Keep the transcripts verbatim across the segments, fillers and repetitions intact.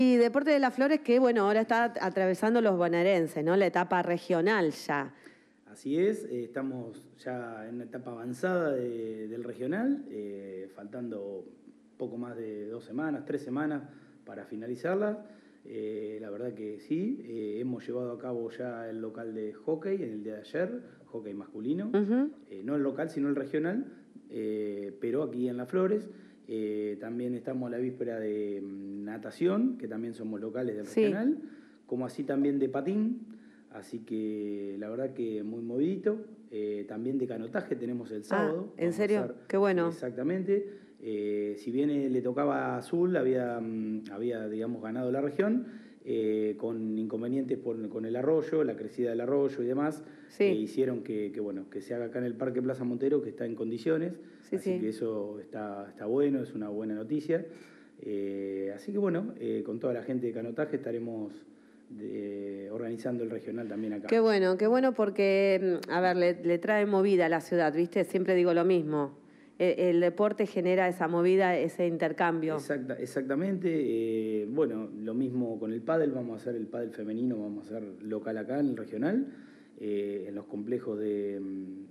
Y Deportes de las Flores que, bueno, ahora está atravesando los bonaerenses, ¿no? La etapa regional ya. Así es, eh, estamos ya en una etapa avanzada de, del regional, eh, faltando poco más de dos semanas, tres semanas para finalizarla. Eh, la verdad que sí, eh, hemos llevado a cabo ya el local de hockey en el día de ayer, hockey masculino, uh-huh. eh, no el local sino el regional, eh, pero aquí en Las Flores. Eh, también estamos a la víspera de um, natación, que también somos locales del sí. regional, como así también de patín. Así que la verdad que muy movidito. Eh, también de canotaje tenemos el sábado. Ah, ¿en serio? Hacer, qué bueno. Exactamente. Eh, si bien eh, le tocaba a Azul, había, um, había digamos, ganado la región, eh, con inconvenientes por, con el arroyo, la crecida del arroyo y demás, sí. eh, hicieron que, que, bueno, que se haga acá en el Parque Plaza Montero, que está en condiciones. Sí, así sí. que eso está, está bueno, es una buena noticia. Eh, así que bueno, eh, con toda la gente de canotaje estaremos... De, organizando el regional también acá. Qué bueno, qué bueno porque, a ver, le, le trae movida a la ciudad, ¿viste? Siempre digo lo mismo. El, el deporte genera esa movida, ese intercambio. Exacta, exactamente. Eh, bueno, lo mismo con el pádel, vamos a hacer el pádel femenino, vamos a hacer local acá en el regional, eh, en los complejos de,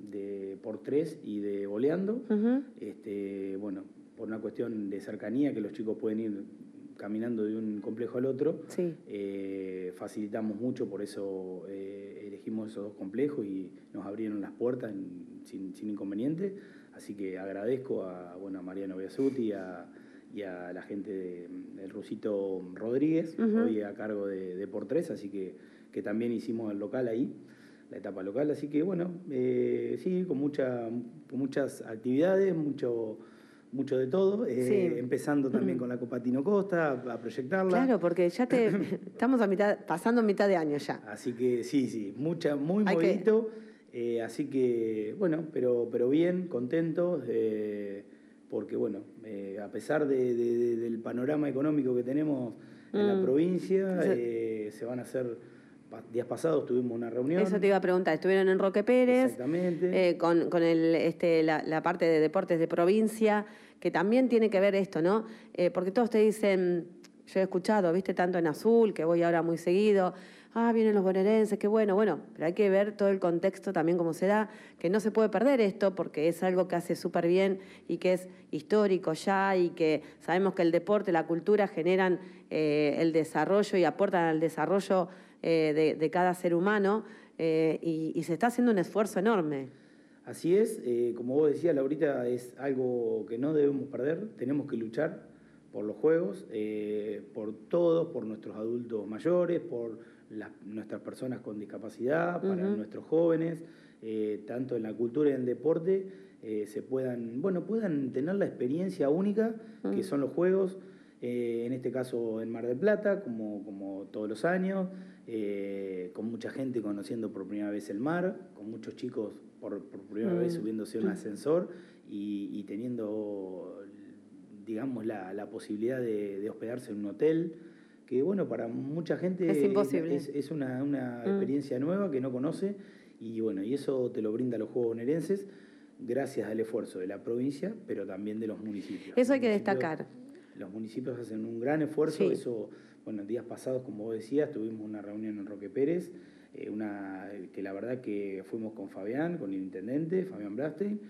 de por tres y de voleando. Uh-huh. este, bueno, por una cuestión de cercanía, que los chicos pueden ir caminando de un complejo al otro, sí. eh, facilitamos mucho, por eso eh, elegimos esos dos complejos y nos abrieron las puertas en, sin, sin inconveniente. Así que agradezco a, bueno, a Mariano Biasuti y a, y a la gente de, del Rusito Rodríguez, uh-huh. hoy a cargo de, de por tres, así que, que también hicimos el local ahí, la etapa local. Así que bueno, eh, sí, con, mucha, con muchas actividades, mucho... mucho de todo, eh, sí. empezando también con la Copa Tino Costa, a, a proyectarla. Claro, porque ya te estamos a mitad, pasando mitad de año ya. Así que sí, sí, mucha, muy Hay movidito, que... eh, así que bueno, pero, pero bien, contentos, eh, porque bueno, eh, a pesar de, de, de, del panorama económico que tenemos en mm. la provincia, eh, se van a hacer... Días pasados tuvimos una reunión. Eso te iba a preguntar, estuvieron en Roque Pérez. Exactamente. Eh, con, con el, este, la, la parte de deportes de provincia, que también tiene que ver esto, ¿no? Eh, porque todos te dicen, yo he escuchado, viste, tanto en Azul, que voy ahora muy seguido, ah, vienen los bonaerenses, qué bueno, bueno, pero hay que ver todo el contexto también cómo se da, que no se puede perder esto, porque es algo que hace súper bien y que es histórico ya, y que sabemos que el deporte, la cultura generan eh, el desarrollo y aportan al desarrollo Eh, de, de cada ser humano, eh, y, y se está haciendo un esfuerzo enorme. Así es, eh, como vos decías, Laurita, es algo que no debemos perder, tenemos que luchar por los juegos, eh, por todos, por nuestros adultos mayores, por las, nuestras personas con discapacidad, para uh-huh. nuestros jóvenes, eh, tanto en la cultura y en el deporte, eh, se puedan, bueno, puedan tener la experiencia única uh-huh. que son los juegos. Eh, en este caso en Mar del Plata, como, como todos los años, eh, con mucha gente conociendo por primera vez el mar, con muchos chicos por, por primera mm. vez subiéndose a un ascensor y, y teniendo, digamos, la, la posibilidad de, de hospedarse en un hotel, que bueno, para mucha gente es, imposible. es, es una, una mm. experiencia nueva que no conoce, y bueno, y eso te lo brinda los Juegos Bonaerenses, gracias al esfuerzo de la provincia, pero también de los municipios. Eso hay que municipios, destacar. Los municipios hacen un gran esfuerzo, sí. eso, bueno, días pasados, como vos decías, tuvimos una reunión en Roque Pérez, eh, una, que la verdad que fuimos con Fabián, con el intendente, Fabián Brastein,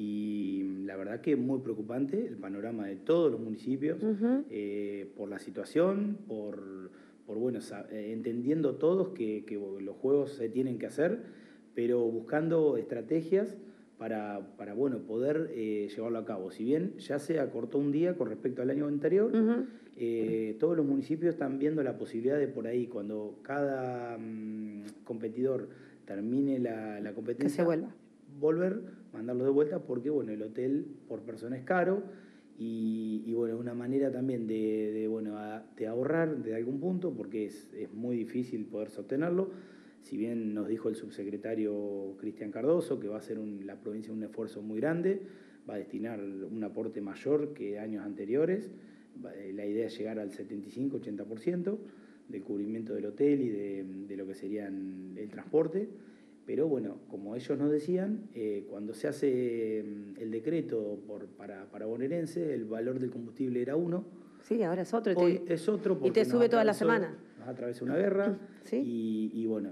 y la verdad que muy preocupante el panorama de todos los municipios, uh-huh. eh, por la situación, por, por bueno, eh, entendiendo todos que, que los juegos se tienen que hacer, pero buscando estrategias para, para bueno, poder eh, llevarlo a cabo. Si bien ya se acortó un día con respecto al año anterior, uh-huh. eh, todos los municipios están viendo la posibilidad de por ahí, cuando cada um, competidor termine la, la competencia, que se vuelva. Volver, mandarlos de vuelta, porque bueno, el hotel por persona es caro, y, y bueno, es una manera también de, de, bueno, a, de ahorrar de algún punto, porque es, es muy difícil poder sostenerlo. Si bien nos dijo el subsecretario Cristian Cardoso que va a hacer un, la provincia un esfuerzo muy grande, va a destinar un aporte mayor que años anteriores, la idea es llegar al setenta y cinco a ochenta por ciento del cubrimiento del hotel y de, de lo que serían el transporte, pero bueno, como ellos nos decían, eh, cuando se hace el decreto por, para, para bonaerense, el valor del combustible era uno, Sí, ahora es otro. Y Hoy te, es otro porque y te sube toda la atravesó- semana. Nos atravesó una guerra. ¿Sí? Y, y bueno,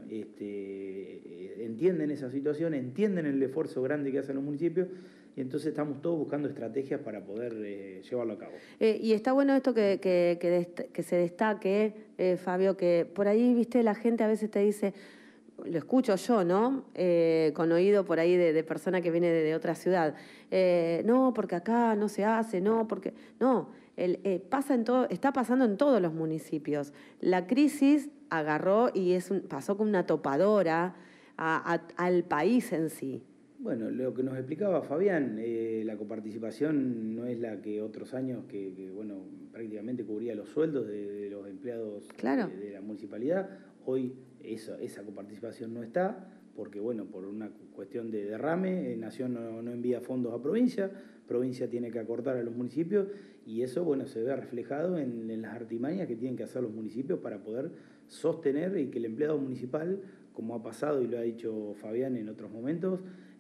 este, entienden esa situación, entienden el esfuerzo grande que hacen los municipios, y entonces estamos todos buscando estrategias para poder eh, llevarlo a cabo. Eh, y está bueno esto que, que, que, dest- que se destaque, eh, Fabio, que por ahí, viste, la gente a veces te dice, lo escucho yo, ¿no? Eh, con oído por ahí de, de persona que viene de, de otra ciudad. Eh, no, porque acá no se hace, no, porque... No, el, eh, pasa en todo, está pasando en todos los municipios. La crisis agarró y es un- pasó como una topadora a- a- al país en sí. Bueno, lo que nos explicaba Fabián, eh, la coparticipación no es la que otros años que, que, bueno, prácticamente cubría los sueldos de, de los empleados Claro. de, de la municipalidad. Hoy eso, esa coparticipación no está, porque bueno, por una cuestión de derrame, eh, Nación no, no envía fondos a provincia, provincia tiene que acortar a los municipios, y eso bueno se ve reflejado en, en las artimañas que tienen que hacer los municipios para poder sostener y que el empleado municipal, como ha pasado y lo ha dicho Fabián en otros momentos,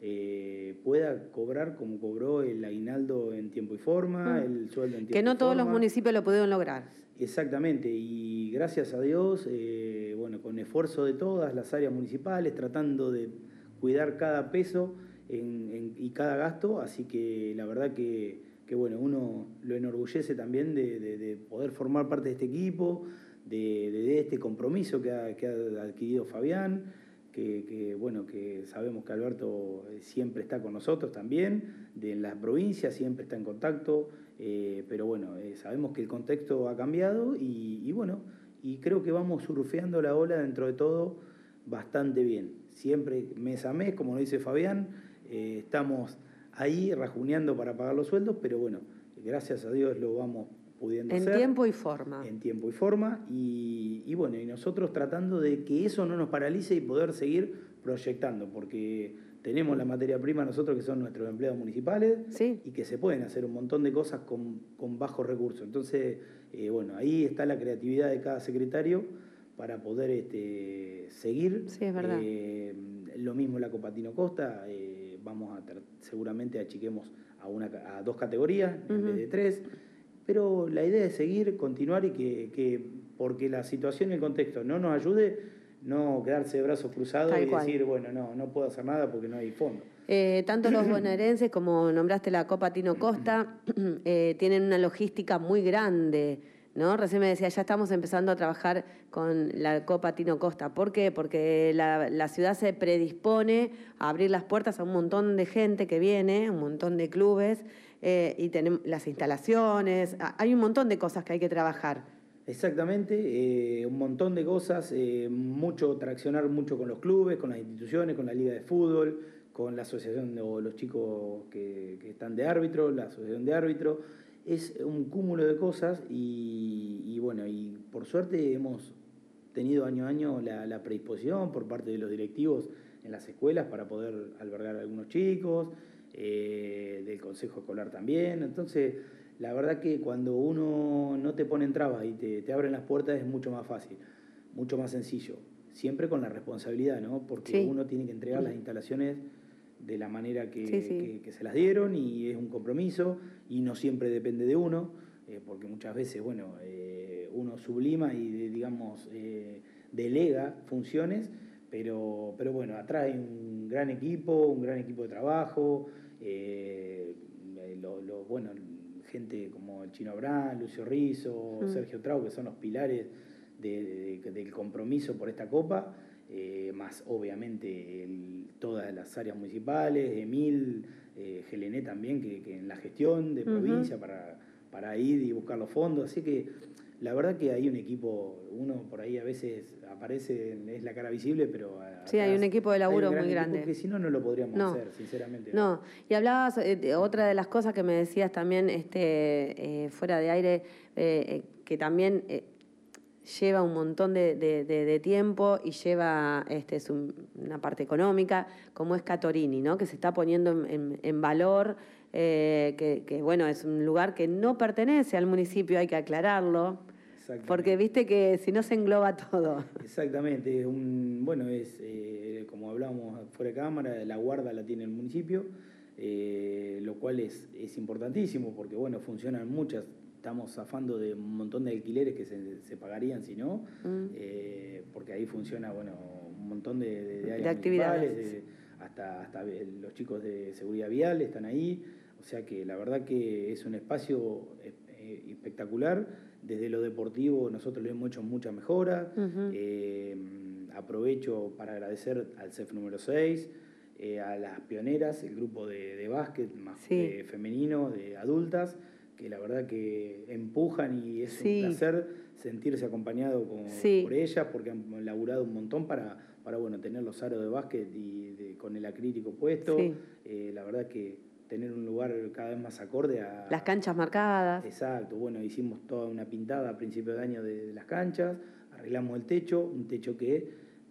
eh, pueda cobrar como cobró el aguinaldo en tiempo y forma, Mm. el sueldo en tiempo y forma. Que no todos los municipios lo pudieron lograr. Exactamente, y gracias a Dios, eh, bueno, con esfuerzo de todas las áreas municipales, tratando de cuidar cada peso en, en, y cada gasto, así que la verdad que, que bueno, uno lo enorgullece también de, de, de poder formar parte de este equipo, de, de, de este compromiso que ha, que ha adquirido Fabián, que, que, bueno, que sabemos que Alberto siempre está con nosotros también, de la provincia siempre está en contacto, eh, pero bueno, eh, sabemos que el contexto ha cambiado y, y bueno, y creo que vamos surfeando la ola dentro de todo bastante bien. Siempre mes a mes, como lo dice Fabián, eh, estamos ahí rajuneando para pagar los sueldos, pero bueno, gracias a Dios lo vamos pudiendo En hacer. tiempo y forma. En tiempo y forma, y, y bueno, y nosotros tratando de que eso no nos paralice y poder seguir proyectando, porque tenemos la materia prima nosotros que son nuestros empleados municipales, Sí. y que se pueden hacer un montón de cosas con, con bajos recursos. Entonces, eh, bueno, ahí está la creatividad de cada secretario para poder este, seguir. Sí, es verdad. Eh, lo mismo la Copa Tino Costa, eh, vamos a seguramente achiquemos a, una, a dos categorías en Uh-huh. vez de tres. Pero la idea es seguir, continuar y que, que porque la situación y el contexto no nos ayude, no quedarse de brazos cruzados Tal y cual. decir, bueno, no, no puedo hacer nada porque no hay fondo. Eh, tanto los bonaerenses como nombraste la Copa Tino Costa, eh, tienen una logística muy grande, ¿no? Recién me decía, ya estamos empezando a trabajar con la Copa Tino Costa. ¿Por qué? Porque la, la ciudad se predispone a abrir las puertas a un montón de gente que viene, un montón de clubes, eh, y tenemos las instalaciones, hay un montón de cosas que hay que trabajar. Exactamente, eh, un montón de cosas, eh, mucho traccionar mucho con los clubes, con las instituciones, con la liga de fútbol, con la asociación de los chicos que, que están de árbitro, la asociación de árbitro. Es un cúmulo de cosas y, y bueno, y por suerte hemos tenido año a año la, la predisposición por parte de los directivos en las escuelas para poder albergar a algunos chicos, eh, del consejo escolar también. Entonces, la verdad que cuando uno no te pone en trabas y te, te abren las puertas es mucho más fácil, mucho más sencillo. Siempre con la responsabilidad, ¿no? Porque Sí. uno tiene que entregar las instalaciones de la manera que, Sí, sí. que, que se las dieron y es un compromiso y no siempre depende de uno, eh, porque muchas veces, bueno, eh, uno sublima y, digamos, eh, delega funciones, pero, pero bueno, atrás hay un gran equipo, un gran equipo de trabajo, eh, lo, lo, bueno, gente como el Chino Abrán, Lucio Rizzo, mm. Sergio Trau, que son los pilares de, de, del compromiso por esta Copa, eh, más obviamente el, todas las áreas municipales, Emil, eh, Gelené también, que, que en la gestión de provincia uh-huh. para, para ir y buscar los fondos, así que la verdad que hay un equipo, uno por ahí a veces aparece, es la cara visible, pero... Sí, hay un equipo de laburo muy grande. Porque si no, no lo podríamos no. hacer, sinceramente. No, y hablabas, eh, otra de las cosas que me decías también este, eh, fuera de aire, eh, que también eh, lleva un montón de, de, de, de tiempo y lleva este, su, una parte económica, como es Catorini, ¿no? Que se está poniendo en, en, en valor, eh, que, que bueno, es un lugar que no pertenece al municipio, hay que aclararlo. Porque viste que si no se engloba todo. Exactamente, un, bueno, es eh, como hablábamos fuera de cámara, la guarda la tiene el municipio, eh, lo cual es, es importantísimo porque bueno, funcionan muchas estamos zafando de un montón de alquileres que se, se pagarían si no, mm. eh, porque ahí funciona, bueno, un montón de, de, de áreas de actividades. de, hasta, hasta los chicos de seguridad vial están ahí, o sea que la verdad que es un espacio eh, espectacular. Desde lo deportivo nosotros le hemos hecho muchas mejoras. Uh-huh. eh, aprovecho para agradecer al C E F número seis, eh, a las pioneras, el grupo de, de básquet más sí. de femenino, de adultas, que la verdad que empujan y es sí. un placer sentirse acompañado con, sí. por ellas, porque han laburado un montón para, para bueno, tener los aros de básquet y de, con el acrílico puesto. Sí. Eh, la verdad que tener un lugar cada vez más acorde a... Las canchas marcadas. Exacto, bueno, hicimos toda una pintada a principio de año de, de las canchas, arreglamos el techo, un techo que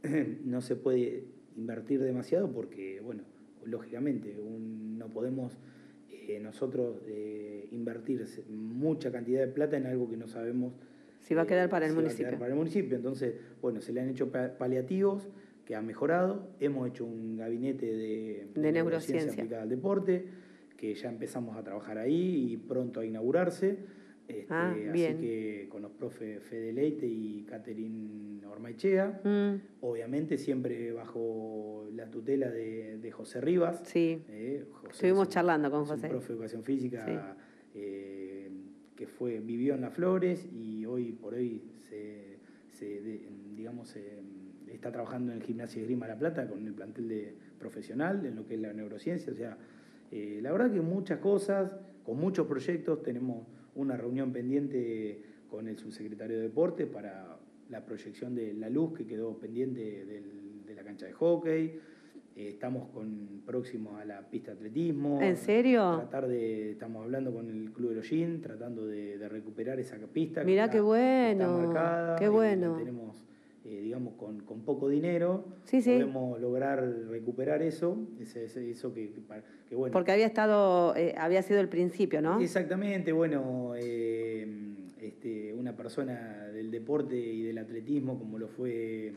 no se puede invertir demasiado porque, bueno, lógicamente un, no podemos eh, nosotros eh, invertir mucha cantidad de plata en algo que no sabemos si va a quedar para eh, el si municipio. Va a quedar para el municipio. Entonces, bueno, se le han hecho paliativos que han mejorado. Hemos hecho un gabinete de, de, de neurociencia aplicada al deporte, que ya empezamos a trabajar ahí y pronto a inaugurarse. Este, ah, así que con los profes Fede Leite y Catherine Ormaechea, mm. obviamente siempre bajo la tutela de, de José Rivas. Sí, eh, José estuvimos un, charlando con José. Un profe de educación física sí. eh, que fue, vivió en Las Flores y hoy por hoy se, se de, digamos, se, está trabajando en el Gimnasio de Esgrima La Plata con el plantel de profesional en lo que es la neurociencia. O sea, eh, la verdad que muchas cosas, con muchos proyectos. Tenemos una reunión pendiente con el subsecretario de Deportes para la proyección de la luz que quedó pendiente del, de la cancha de hockey. Eh, estamos con, próximos a la pista de atletismo. ¿En serio? Tratar de, estamos hablando con el Club Erojín, tratando de, de recuperar esa pista. Mirá que qué está, bueno, está marcada, qué bueno. La tenemos, eh, digamos, con, con poco dinero. Sí, sí. Podemos lograr recuperar eso, ese, ese, eso que, que, que bueno. Porque había estado, eh, había sido el principio, ¿no? Exactamente, bueno, eh, este, una persona del deporte y del atletismo como lo fue,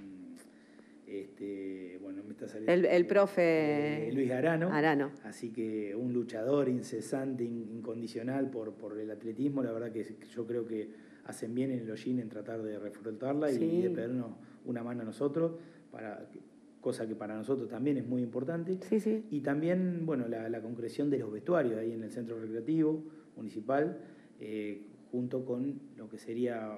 este, bueno, me está saliendo... El, el profe... Eh, Luis Arano. Arano. Así que un luchador incesante, incondicional por, por el atletismo, la verdad que yo creo que hacen bien en el Erojín en tratar de reforzarla sí. y de pedirnos una mano a nosotros, para, cosa que para nosotros también es muy importante. Sí, sí. Y también, bueno, la, la concreción de los vestuarios ahí en el centro recreativo municipal, eh, junto con lo que sería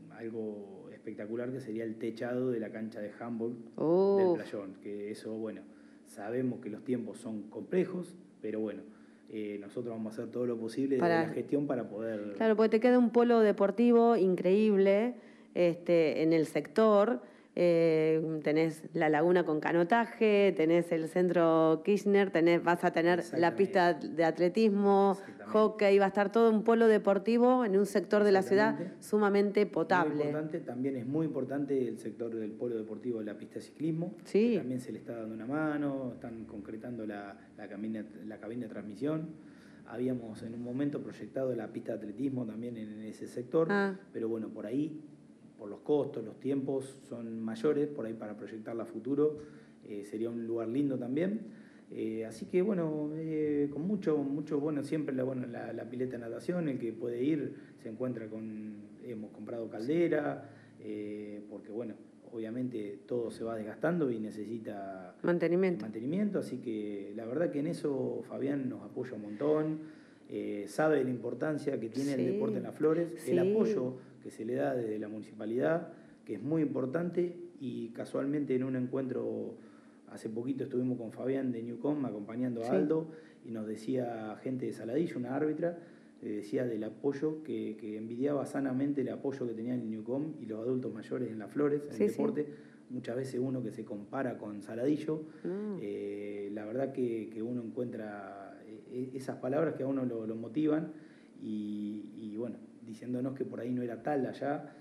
algo espectacular, que sería el techado de la cancha de handball oh. del Playón, que eso, bueno, sabemos que los tiempos son complejos, pero bueno, eh, nosotros vamos a hacer todo lo posible para, de la gestión para poder... Claro, porque te queda un polo deportivo increíble este, en el sector. Eh, tenés la laguna con canotaje, tenés el centro Kirchner, tenés, vas a tener la pista de atletismo, hockey, va a estar todo un polo deportivo en un sector de la ciudad sumamente potable. Muy importante, también es muy importante el sector del polo deportivo de la pista de ciclismo, sí. que también se le está dando una mano, están concretando la, la, cabina, la cabina de transmisión. Habíamos en un momento proyectado la pista de atletismo también en ese sector, ah. pero bueno, por ahí por los costos, los tiempos son mayores, por ahí para proyectarla a futuro eh, sería un lugar lindo también. Eh, así que bueno, eh, con mucho, mucho, bueno, siempre la, bueno, la, la pileta de natación, el que puede ir se encuentra con, hemos comprado caldera, eh, porque bueno, obviamente todo se va desgastando y necesita mantenimiento. mantenimiento, así que la verdad que en eso Fabián nos apoya un montón, eh, sabe la importancia que tiene sí. el deporte en Las Flores, sí. el apoyo que se le da desde la municipalidad, que es muy importante, y casualmente en un encuentro hace poquito estuvimos con Fabián de Newcom acompañando a sí. Aldo, y nos decía gente de Saladillo, una árbitra, le decía del apoyo, que, que envidiaba sanamente el apoyo que tenían el Newcom y los adultos mayores en Las Flores, en sí, el deporte. Sí. Muchas veces uno que se compara con Saladillo, mm. eh, la verdad que, que uno encuentra esas palabras que a uno lo, lo motivan, y, y bueno, diciéndonos que por ahí no era tal allá,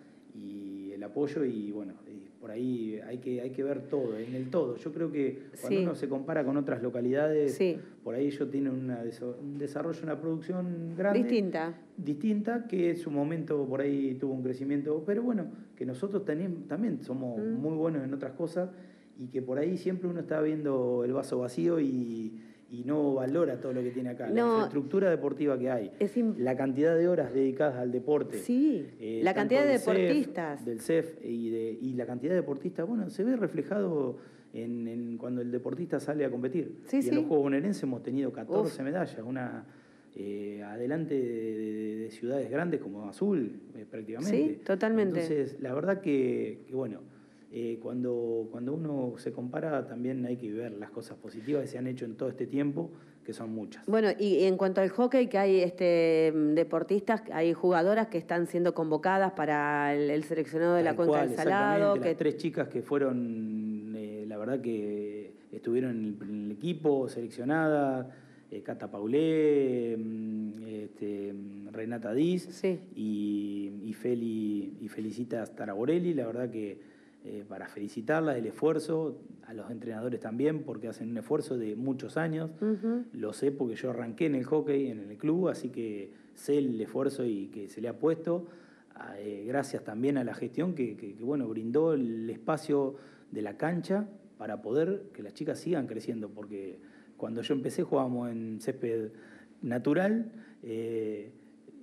y el apoyo, y bueno, y por ahí hay que, hay que ver todo, en el todo. Yo creo que cuando sí. uno se compara con otras localidades, sí. por ahí ellos tienen una, un desarrollo, una producción grande. Distinta. Distinta, que en su momento por ahí tuvo un crecimiento, pero bueno, que nosotros tenemos, también somos mm. muy buenos en otras cosas, y que por ahí siempre uno está viendo el vaso vacío y, y no valora todo lo que tiene acá. No, la infraestructura deportiva que hay, la cantidad de horas dedicadas al deporte. Sí, eh, la cantidad de deportistas. Del C E F y, de, y la cantidad de deportistas, bueno, se ve reflejado en, en cuando el deportista sale a competir. Sí, y sí. en los Juegos Bonaerenses hemos tenido catorce Uf. medallas, una eh, adelante de, de, de ciudades grandes como Azul, eh, prácticamente. Sí, totalmente. Entonces, la verdad que, que bueno... Eh, cuando, cuando uno se compara también hay que ver las cosas positivas que se han hecho en todo este tiempo, que son muchas. Bueno, y en cuanto al hockey, que hay este, deportistas, hay jugadoras que están siendo convocadas para el, el seleccionado de Tal la Cuenca cual, del Salado. Que... Las tres chicas que fueron, eh, la verdad que estuvieron en el, en el equipo, seleccionadas, eh, Cata Paulé, este, Renata Diz sí. y, y, Feli, y Felicita Staragorelli, la verdad que Eh, para felicitarlas, el esfuerzo, a los entrenadores también, porque hacen un esfuerzo de muchos años. Uh-huh. Lo sé porque yo arranqué en el hockey, en el club, así que sé el esfuerzo y que se le ha puesto. Eh, gracias también a la gestión que, que, que bueno, brindó el espacio de la cancha para poder que las chicas sigan creciendo, porque cuando yo empecé jugábamos en césped natural, eh,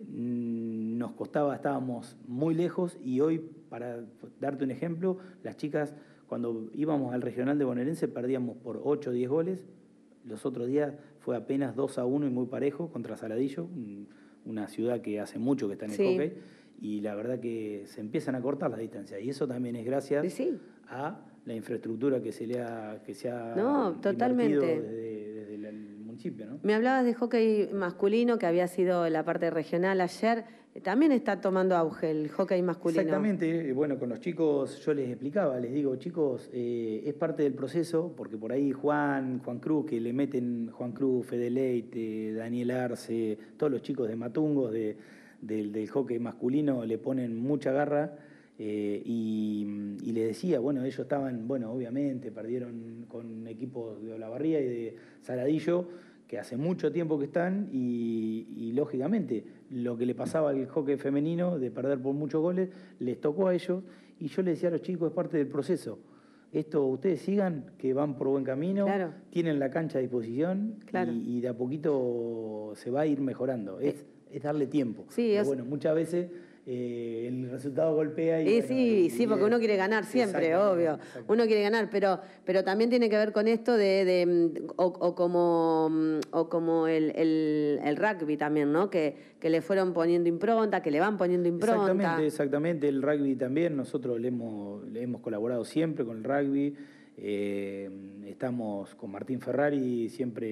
nos costaba, estábamos muy lejos y hoy, para darte un ejemplo, las chicas cuando íbamos al regional de bonaerense perdíamos por ocho o diez goles, los otros días fue apenas dos a uno y muy parejo contra Saladillo, una ciudad que hace mucho que está en el sí. hockey, y la verdad que se empiezan a cortar las distancias y eso también es gracias sí. a la infraestructura que se le ha, que se ha no, totalmente. desde, desde el municipio, ¿no? Me hablabas de hockey masculino, que había sido la parte regional ayer. También está tomando auge el hockey masculino. Exactamente. Bueno, con los chicos yo les explicaba, les digo, chicos, eh, es parte del proceso, porque por ahí Juan, Juan Cruz, que le meten Juan Cruz, Fede Leite, Daniel Arce, todos los chicos de Matungos de, de, del hockey masculino le ponen mucha garra. Eh, y, y le decía, bueno, ellos estaban, bueno, obviamente perdieron con equipos de Olavarría y de Saladillo, que hace mucho tiempo que están, y, y lógicamente lo que le pasaba al hockey femenino de perder por muchos goles, les tocó a ellos, y yo les decía a los chicos, es parte del proceso. Esto ustedes sigan, que van por buen camino, claro. tienen la cancha a disposición, claro. y, y de a poquito se va a ir mejorando. Es, es darle tiempo. Sí, Pero es... bueno, muchas veces... Eh, el resultado golpea y, y bueno, sí, y, sí, porque uno quiere ganar siempre, obvio. Uno quiere ganar, pero, pero también tiene que ver con esto de, de o, o como, o como el, el, el rugby también, ¿no? Que, que le fueron poniendo impronta, que le van poniendo impronta. Exactamente, exactamente. El rugby también, nosotros le hemos, le hemos colaborado siempre con el rugby. Eh, estamos con Martín Ferrari siempre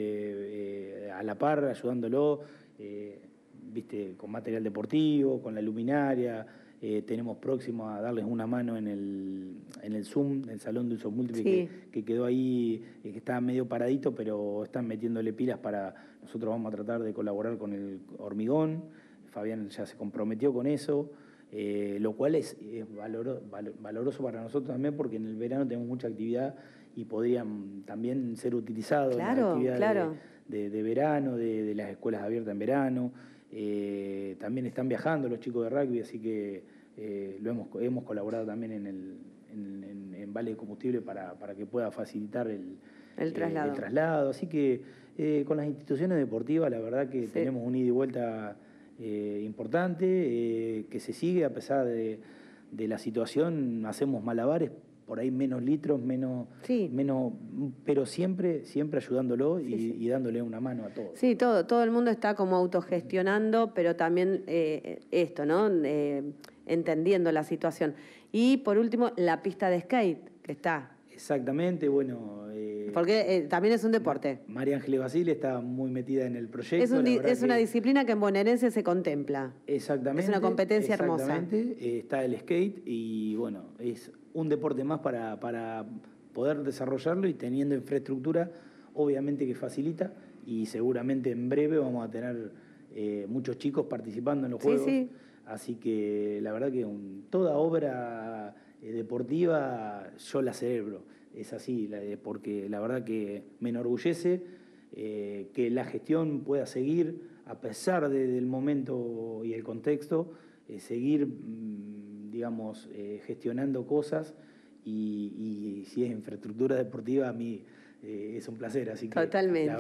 eh, a la par, ayudándolo. Eh, viste, con material deportivo, con la luminaria, eh, tenemos próximo a darles una mano en el, en el Zoom, el Salón de Usos Múltiples, sí. que, que quedó ahí, eh, que está medio paradito, pero están metiéndole pilas para... Nosotros vamos a tratar de colaborar con el Hormigón, Fabián ya se comprometió con eso, eh, lo cual es, es valoro, val, valoroso para nosotros también, porque en el verano tenemos mucha actividad y podrían también ser utilizados claro, en las actividades claro. de, de, de verano, de, de las escuelas abiertas en verano. Eh, también están viajando los chicos de rugby, así que eh, lo hemos, hemos colaborado también en, el, en, en, en Vale de Combustible para, para que pueda facilitar el, el, traslado. Eh, el traslado. Así que eh, con las instituciones deportivas la verdad que sí. tenemos un ida y vuelta eh, importante, eh, que se sigue a pesar de, de la situación, hacemos malabares, por ahí menos litros, menos, sí. menos, pero siempre, siempre ayudándolo sí, y, sí. y dándole una mano a todos. Sí, todo, todo el mundo está como autogestionando, pero también eh, esto, ¿no? Eh, entendiendo la situación. Y por último, la pista de skate, que está. Exactamente, bueno... Eh, Porque eh, también es un deporte. María Ángeles Basile está muy metida en el proyecto. Es, un, es una que, disciplina que en bonaerense se contempla. Exactamente. Es una competencia exactamente, hermosa. Eh, está el skate y bueno, es un deporte más para, para poder desarrollarlo y teniendo infraestructura, obviamente que facilita, y seguramente en breve vamos a tener eh, muchos chicos participando en los sí, Juegos. Sí. Así que la verdad que un, toda obra eh, deportiva yo la celebro. Es así, porque la verdad que me enorgullece eh, que la gestión pueda seguir, a pesar de, del momento y el contexto, eh, seguir, digamos, eh, gestionando cosas y, y si es infraestructura deportiva, a mí eh, es un placer. Así que, totalmente.